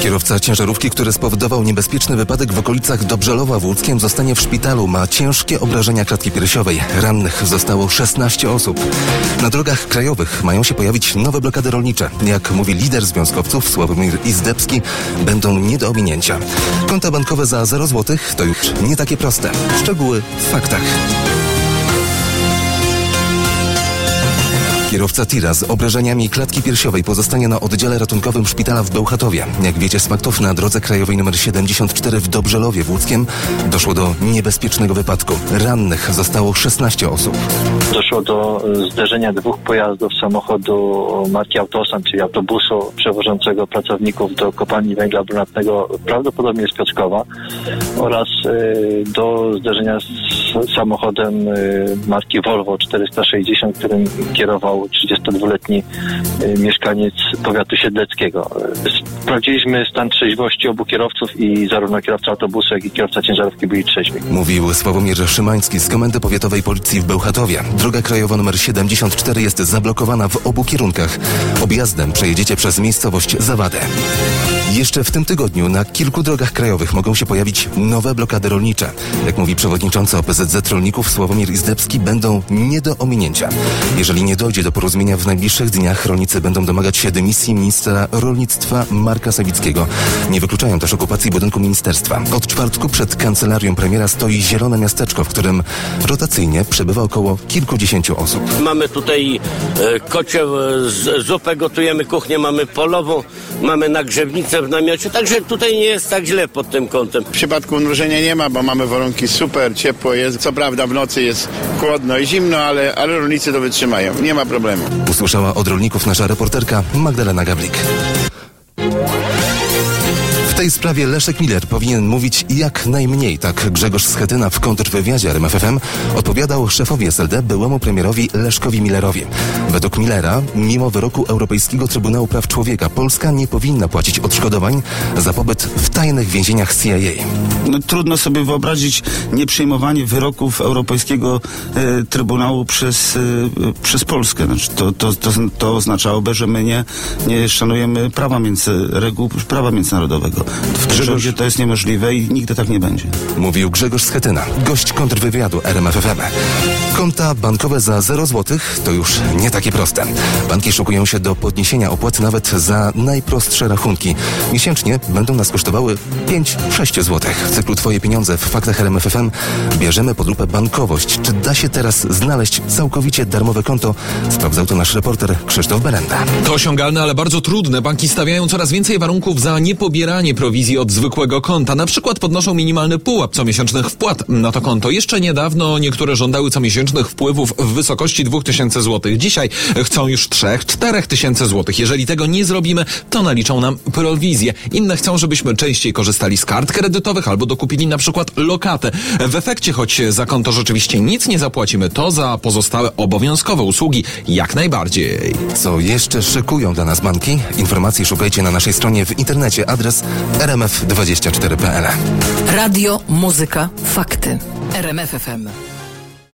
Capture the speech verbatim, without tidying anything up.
Kierowca ciężarówki, który spowodował niebezpieczny wypadek w okolicach Dobrzelowa w Łódzkiem, zostanie w szpitalu. Ma ciężkie obrażenia klatki piersiowej. Rannych zostało szesnaście osób. Na drogach krajowych mają się pojawić nowe blokady rolnicze. Jak mówi lider związkowców Sławomir Izdebski, będą nie do ominięcia. Konta bankowe za zero złotych to już nie takie proste. Szczegóły w faktach. Kierowca tira z obrażeniami klatki piersiowej pozostanie na oddziale ratunkowym szpitala w Bełchatowie. Jak wiecie, smaktów na drodze krajowej nr siedemdziesiąt cztery w Dobrzelowie w Łódzkiem doszło do niebezpiecznego wypadku. Rannych zostało szesnaście osób. Doszło do zderzenia dwóch pojazdów, samochodu marki Autosan, czyli autobusu przewożącego pracowników do kopalni węgla brunatnego, prawdopodobnie z Piotrkowa, oraz y, do zderzenia z samochodem y, marki Volvo czterysta sześćdziesiąt, którym kierował trzydziestodwuletni y, mieszkaniec powiatu siedleckiego. Sprawdziliśmy stan trzeźwości obu kierowców i zarówno kierowca autobusu, jak i kierowca ciężarówki byli trzeźwi. Mówił Sławomir Szymański z Komendy Powiatowej Policji w Bełchatowie. Droga krajowa nr siedemdziesiąt cztery jest zablokowana w obu kierunkach. Objazdem przejedziecie przez miejscowość Zawadę. Jeszcze w tym tygodniu na kilku drogach krajowych mogą się pojawić nowe blokady rolnicze. Jak mówi przewodniczący O P Z Z Rolników Sławomir Izdebski, będą nie do ominięcia. Jeżeli nie dojdzie do porozumienia w najbliższych dniach, rolnicy będą domagać się dymisji ministra rolnictwa Marka Sawickiego. Nie wykluczają też okupacji budynku ministerstwa. Od czwartku przed kancelarią premiera stoi zielone miasteczko, w którym rotacyjnie przebywa około kilkudziesięciu osób. Mamy tutaj e, kocioł, z, zupę gotujemy, kuchnię mamy polową, mamy nagrzewnicę w namiocie, także tutaj nie jest tak źle pod tym kątem. W przypadku mrożenia nie ma, bo mamy warunki super, ciepło jest. Co prawda w nocy jest chłodno i zimno, ale, ale rolnicy to wytrzymają. Nie ma problemu. Usłyszała od rolników nasza reporterka Magdalena Gawlik. W tej sprawie Leszek Miller powinien mówić jak najmniej. Tak Grzegorz Schetyna w kontrwywiadzie R M F F M odpowiadał szefowi S L D, byłemu premierowi Leszkowi Millerowi. Według Millera, mimo wyroku Europejskiego Trybunału Praw Człowieka, Polska nie powinna płacić odszkodowań za pobyt w tajnych więzieniach C I A. No, trudno sobie wyobrazić nieprzyjmowanie wyroków Europejskiego e, Trybunału przez, e, przez Polskę. Znaczy, to, to, to, to oznaczałoby, że my nie, nie szanujemy prawa między, reguł prawa międzynarodowego. W tym rządzie to jest niemożliwe i nigdy tak nie będzie. Mówił Grzegorz Schetyna, gość kontrwywiadu R M F F M. Konta bankowe za zero złotych to już nie takie proste. Banki szykują się do podniesienia opłat nawet za najprostsze rachunki. Miesięcznie będą nas kosztowały pięć sześć złotych. W cyklu Twoje pieniądze w faktach R M F F M bierzemy pod lupę bankowość. Czy da się teraz znaleźć całkowicie darmowe konto? Sprawdzał to nasz reporter Krzysztof Berenda. To osiągalne, ale bardzo trudne. Banki stawiają coraz więcej warunków za niepobieranie prowizji od zwykłego konta. Na przykład podnoszą minimalny pułap comiesięcznych wpłat na to konto. Jeszcze niedawno niektóre żądały comiesięcznych wpływów w wysokości dwa tysiące złotych. Dzisiaj chcą już trzy do czterech tysięcy złotych. Jeżeli tego nie zrobimy, to naliczą nam prowizję. Inne chcą, żebyśmy częściej korzystali z kart kredytowych albo dokupili na przykład lokatę. W efekcie, choć za konto rzeczywiście nic nie zapłacimy, to za pozostałe obowiązkowe usługi jak najbardziej. Co jeszcze szykują dla nas banki? Informacji szukajcie na naszej stronie w internecie. Adres r m f dwadzieścia cztery kropka p l. Radio, muzyka, fakty. R M F F M.